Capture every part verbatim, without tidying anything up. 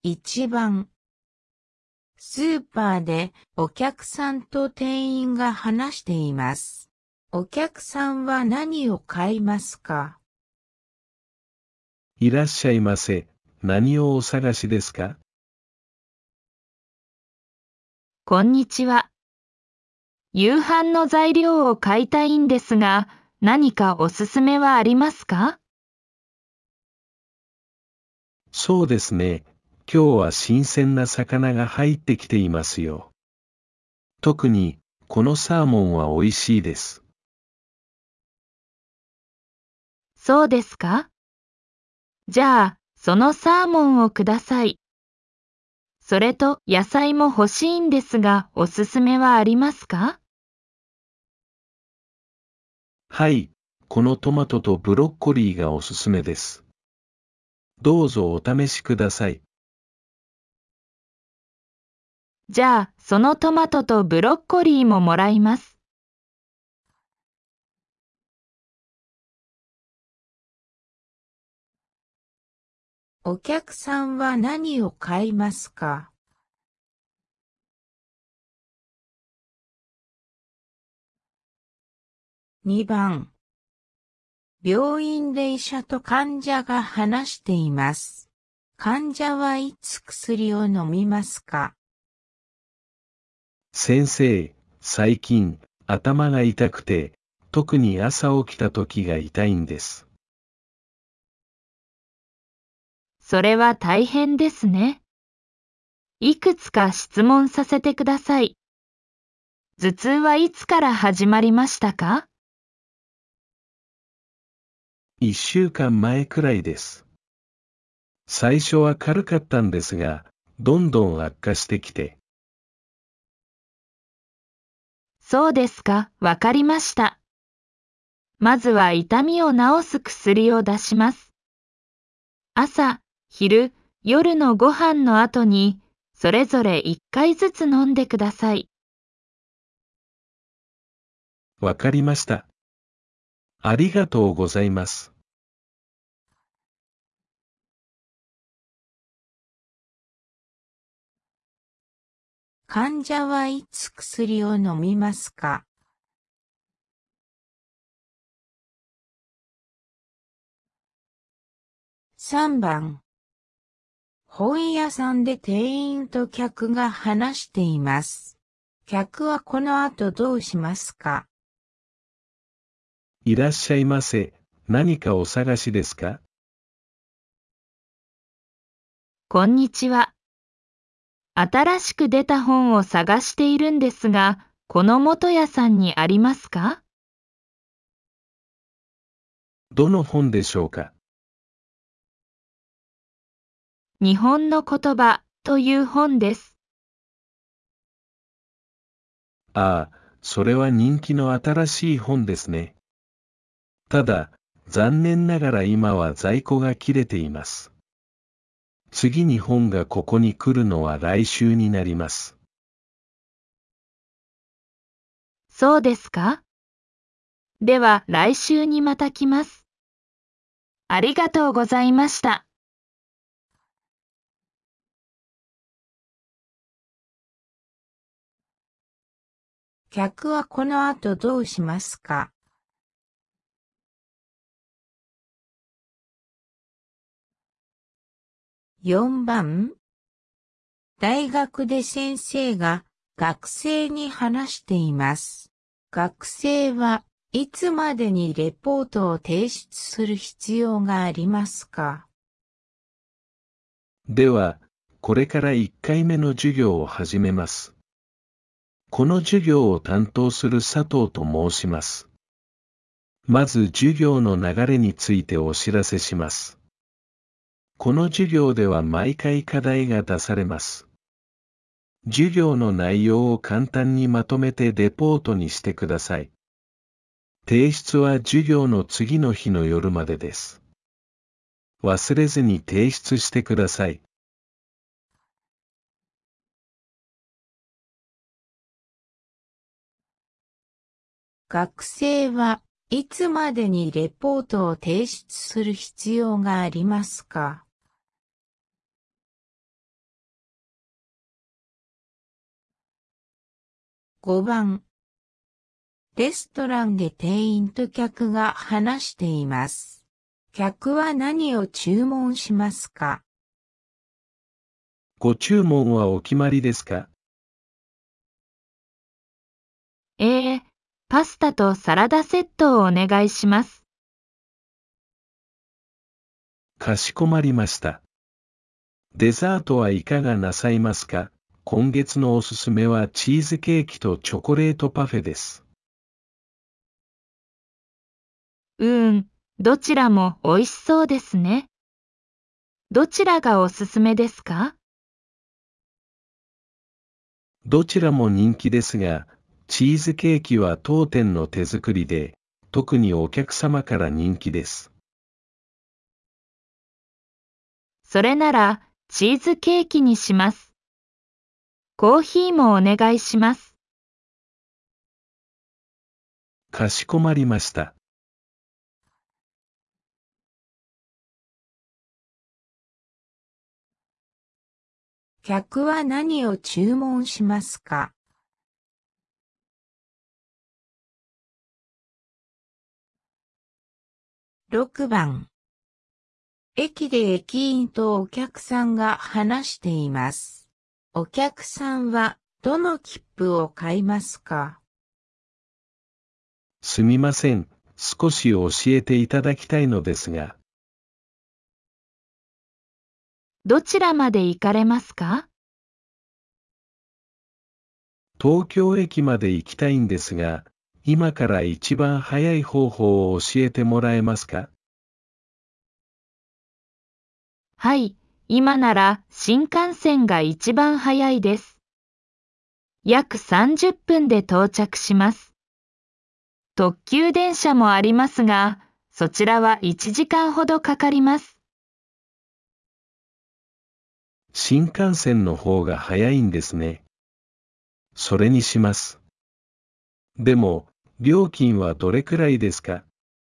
いちばん。スーパーでお客さんと店員が話しています。お客さんは何を買いますか？ いらっしゃいませ。何をお探しですか？ こんにちは。夕飯の材料を買いたいんですが、何かおすすめはありますか？ そうですね。今日は新鮮な魚が入ってきていますよ。特に、このサーモンは美味しいです。 そうですか？じゃあ、そのサーモンをください。それと野菜も欲しいんですが、おすすめはありますか？ はい、このトマトとブロッコリーがおすすめです。どうぞお試しください。 じゃあ、そのトマトとブロッコリーももらいます。 お客さんは何を買いますか？にばん。病院で医者と患者が話しています。患者はいつ薬を飲みますか？ 先生、最近、頭が痛くて、特に朝起きた時が痛いんです。 それは大変ですね。いくつか質問させてください。頭痛はいつから始まりましたか？ 一週間前くらいです。最初は軽かったんですが、どんどん悪化してきて。 そうですか、わかりました。まずは痛みを治す薬を出します。朝、昼、夜のご飯の後に、それぞれいっかいずつ飲んでください。 わかりました。ありがとうございます。 患者はいつ薬を飲みますか？さんばん。本屋さんで店員と客が話しています。客はこの後どうしますか？ いらっしゃいませ。何かお探しですか？ こんにちは。新しく出た本を探しているんですが、この元屋さんにありますか？ どの本でしょうか？ 日本の言葉という本です。 ああ、それは人気の新しい本ですね。ただ、残念ながら今は在庫が切れています。次に本がここに来るのは来週になります。 そうですか？では来週にまた来ます。ありがとうございました。 客はこの後どうしますか？よんばん。大学で先生が学生に話しています。学生はいつまでにレポートを提出する必要がありますか？ では、これからいっかいめの授業を始めます。この授業を担当する佐藤と申します。まず授業の流れについてお知らせします。この授業では毎回課題が出されます。授業の内容を簡単にまとめてレポートにしてください。提出は授業の次の日の夜までです。忘れずに提出してください。 学生はいつまでにレポートを提出する必要がありますか？ ごばん。レストランで店員と客が話しています。客は何を注文しますか？ ご注文はお決まりですか？ ええ、パスタとサラダセットをお願いします。 かしこまりました。デザートはいかがなさいますか？今月のおすすめはチーズケーキとチョコレートパフェです。 うーん、どちらも美味しそうですね。どちらがおすすめですか？ どちらも人気ですが、チーズケーキは当店の手作りで、特にお客様から人気です。 それなら、チーズケーキにします。コーヒーもお願いします。 かしこまりました。 客は何を注文しますか？ろくばん。駅で駅員とお客さんが話しています。お客さんはどの切符を買いますか？ すみません、少し教えていただきたいのですが。 どちらまで行かれますか？ 東京駅まで行きたいんですが、今から一番早い方法を教えてもらえますか？ はい、今なら新幹線が一番早いです。約さんじゅっぷんで到着します。特急電車もありますが、そちらはいちじかんほどかかります。 新幹線の方が早いんですね。それにします。でも、料金はどれくらいですか？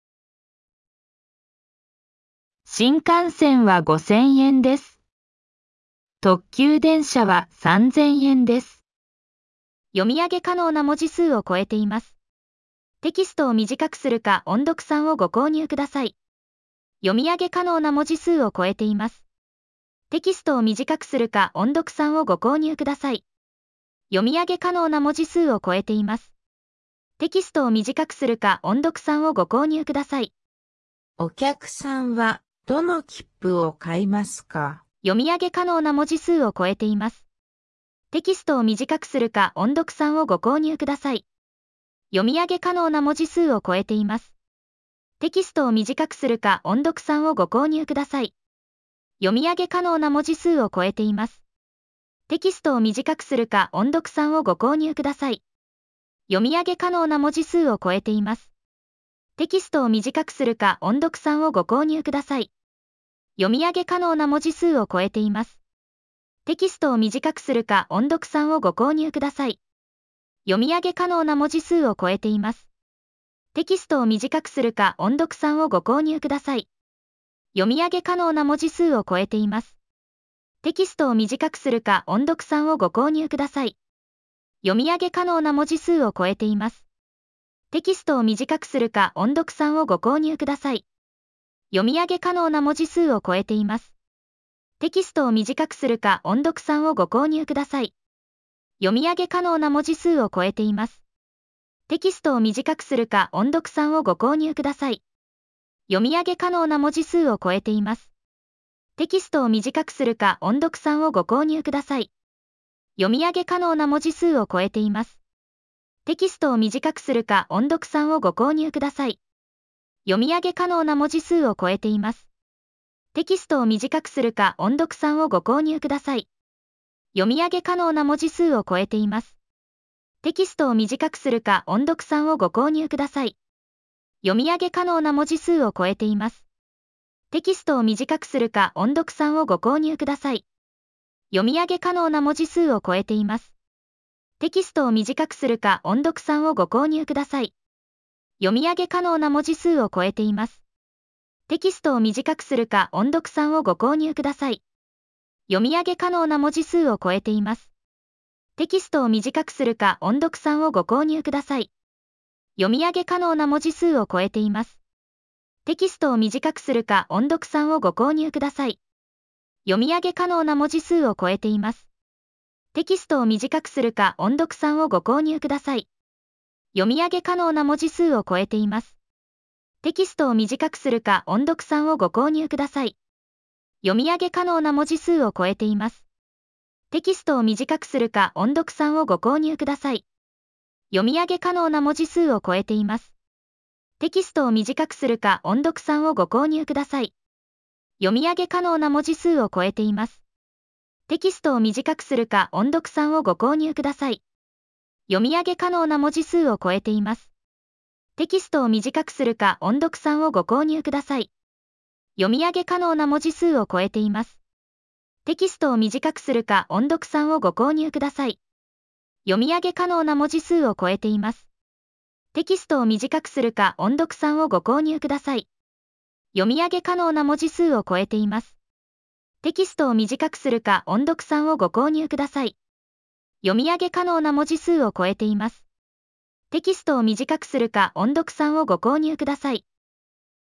新幹線はごせんえんです。特急電車はさんぜんえんです。読み上げ可能な文字数を超えています。テキストを短くするか音読さんをご購入ください。読み上げ可能な文字数を超えています。テキストを短くするか音読さんをご購入ください。読み上げ可能な文字数を超えています。テキストを短くするか音読さんをご購入ください。 お客さんはどの切符を買いますか？ 読み上げ可能な文字数を超えています。テキストを短くするか音読さんをご購入ください。読み上げ可能な文字数を超えています。テキストを短くするか音読さんをご購入ください。読み上げ可能な文字数を超えています。テキストを短くするか音読さんをご購入ください。読み上げ可能な文字数を超えています。テキストを短くするか音読さんをご購入ください。読み上げ可能な文字数を超えています。テキストを短くするか音読さんをご購入ください。読み上げ可能な文字数を超えています。テキストを短くするか音読さんをご購入ください。読み上げ可能な文字数を超えています。テキストを短くするか音読さんをご購入ください。読み上げ可能な文字数を超えています。テキストを短くするか音読さんをご購入ください。読み上げ可能な文字数を超えています。テキストを短くするか音読さんをご購入ください。読み上げ可能な文字数を超えています。テキストを短くするか音読さんをご購入ください。読み上げ可能な文字数を超えています。テキストを短くするか音読さんをご購入ください。読み上げ可能な文字数を超えています。テキストを短くするか音読さんをご購入ください。読み上げ可能な文字数を超えています。テキストを短くするか音読さんをご購入ください。読み上げ可能な文字数を超えています。テキストを短くするか音読さんをご購入ください。読み上げ可能な文字数を超えています。テキストを短くするか音読さんをご購入ください。読み上げ可能な文字数を超えています。テキストを短くするか音読さんをご購入ください。読み上げ可能な文字数を超えています。テキストを短くするか音読さんをご購入ください。読み上げ可能な文字数を超えています。 テキストを短くするか音読さんをご購入ください。読み上げ可能な文字数を超えています。テキストを短くするか音読さんをご購入ください。読み上げ可能な文字数を超えています。テキストを短くするか音読さんをご購入ください。読み上げ可能な文字数を超えています。テキストを短くするか音読さんをご購入ください。読み上げ可能な文字数を超えています。テキストを短くするか音読さんをご購入ください。読み上げ可能な文字数を超えています。テキストを短くするか音読さんをご購入ください。読み上げ可能な文字数を超えています。テキストを短くするか音読さんをご購入ください。読み上げ可能な文字数を超えています。テキストを短くするか音読さんをご購入ください。読み上げ可能な文字数を超えています。テキストを短くするか音読さんをご購入ください。読み上げ可能な文字数を超えています。テキストを短くするか音読さんをご購入ください。読み上げ可能な文字数を超えています。テキストを短くするか音読さんをご購入ください。読み上げ可能な文字数を超えています。テキストを短くするか音読さんをご購入ください。